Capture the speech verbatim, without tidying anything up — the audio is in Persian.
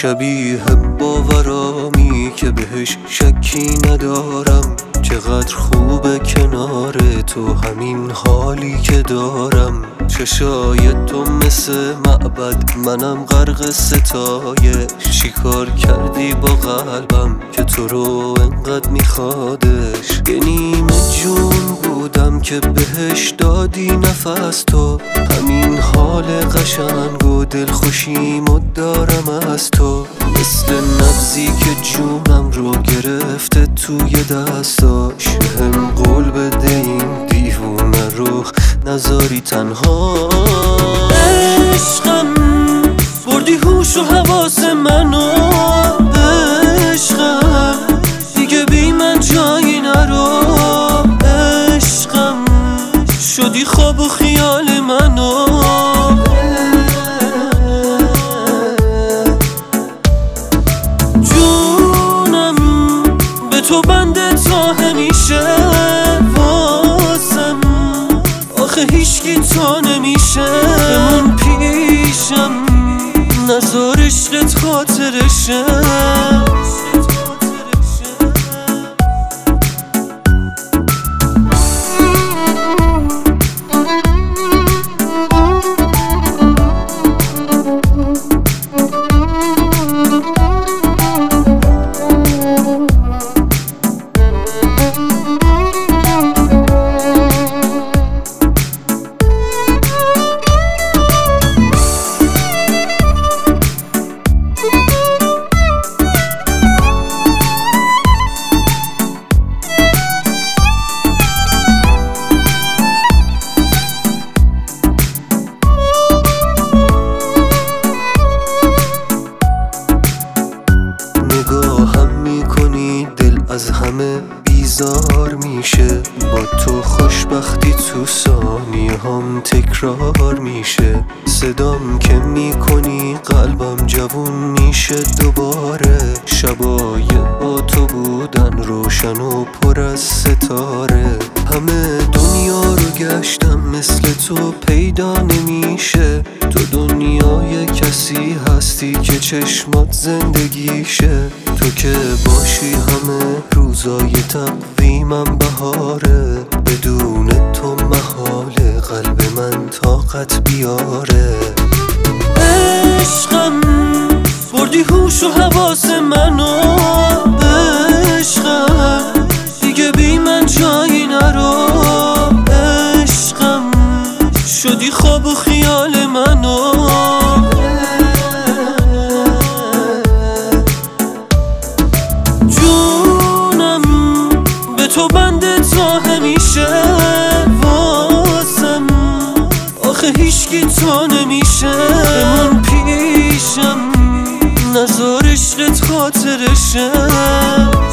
شبیه باورامی که بهش شکی ندارم. چقدر خوبه کنار تو همین حالی که دارم. چشای تو مثل معبد، منم غرق ستایش. چیکار کردی با قلبم که تو رو انقدر میخوادش؟ یه نیمه جون بودم که بهش دادی نفس تو. همین حال قشنگ و دلخوشیمو دارم از تو. مثل نبضی که جونم رو گرفته توی دستاش. هم قول بده این دیوونه رو نذاری تنها. عشقم بردی هوش و حواس منو. عشقم دیگه بی من جایی نرو. عشقم شدی خواب و خیال منو. جونم به تو بنده تا همیشه. واسم آخه هیچکی تو نمیشه. بمون پیشم نذار عشقت خاطرشه. نگاهم میکنی دل از همه بیزار میشه. با تو خوشبختی تو ثانیه هم تکرار میشه. صدام که میکنی قلبم جوون میشه دوباره. شبای با تو بودن روشن و پر از ستاره. همه دنیا رو گشتم مثل تو پیدا نمیشه. تو دنیای کسی هستی که چشمات زندگیشه. تو که باشی همه روزای تقویمم بهاره. بدون تو محاله قلب من طاقت بیاره. عشقم بردی هوش و حواس منو. عشقم دیگه بی من جایی نرو. عشقم شدی خواب و خیال منو. جونم به تو بنده تا همیشه. واسم آخه هیچکی تو نمیشه. بمون پیشم نذار عشقت خاطرشه.